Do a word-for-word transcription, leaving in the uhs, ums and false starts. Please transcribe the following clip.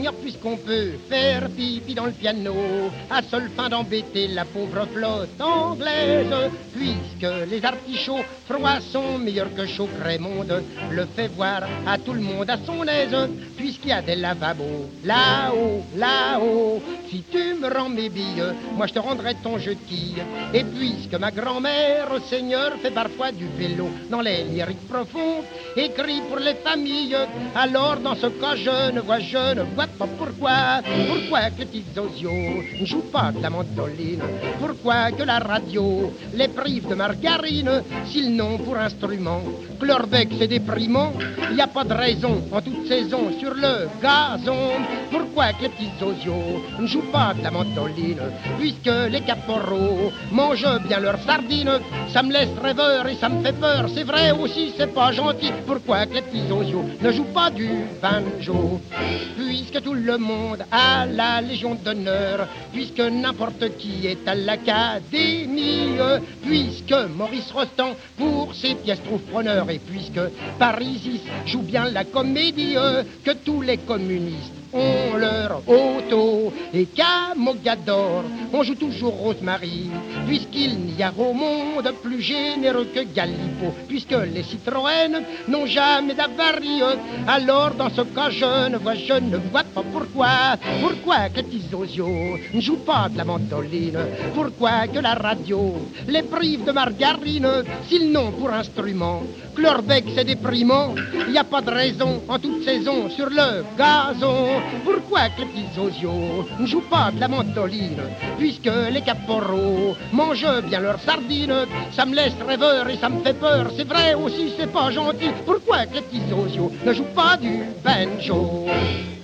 ignore puisqu'on peut faire pipi dans le piano, à seule fin d'embêter la pauvre flotte anglaise, puisque les artichauts froids sont meilleurs que chaud. Crémonde le fait voir à tout le monde à son aise, puisqu'il y a des lavabos là-haut, là-haut. Si tu me rends mes billes, moi je te rendrai ton jeu de quilles. Et puisque ma grand-mère, au Seigneur, fait parfois du vélo dans les lyriques profonds, écrit pour les familles, alors dans ce cas je ne vois, je ne vois pas pourquoi. Pourquoi que les petits osios ne jouent pas de la mandoline? Pourquoi que la radio les prive de margarine, s'ils n'ont pour instrument que leur bec c'est déprimant? Il n'y a pas de raison en toute saison sur le gazon. Pourquoi que les petits osios ne jouent pas de la mandoline? Puisque les caporaux mangent bien leurs sardines, ça me laisse rêveur et ça me fait peur. C'est vrai aussi, c'est pas gentil. Pourquoi que les petits osios ne jouent pas du banjo? Puisque tout le monde a la Légion d'honneur, puisque n'importe qui est à l'Académie, puisque Maurice Rostand pour ses pièces trouve preneur, et puisque Parisis joue bien la comédie, que tous les communistes ont leur auto, et qu'à Mogador on joue toujours Rosemary, puisqu'il n'y a au monde plus généreux que Galipo, puisque les Citroën n'ont jamais d'avarie. Alors dans ce cas je ne vois, je ne vois pas pourquoi. Pourquoi que les petits osios ne jouent pas de la mandoline? Pourquoi que la radio les prive de margarine, s'ils n'ont pour instrument que leur bec c'est déprimant? Il n'y a pas de raison en toute saison sur le gazon. Pourquoi que les petits osios ne jouent pas de la mandoline? Puisque les caporaux mangent bien leurs sardines, ça me laisse rêveur et ça me fait peur. C'est vrai aussi, c'est pas gentil. Pourquoi que les petits osios ne jouent pas du banjo?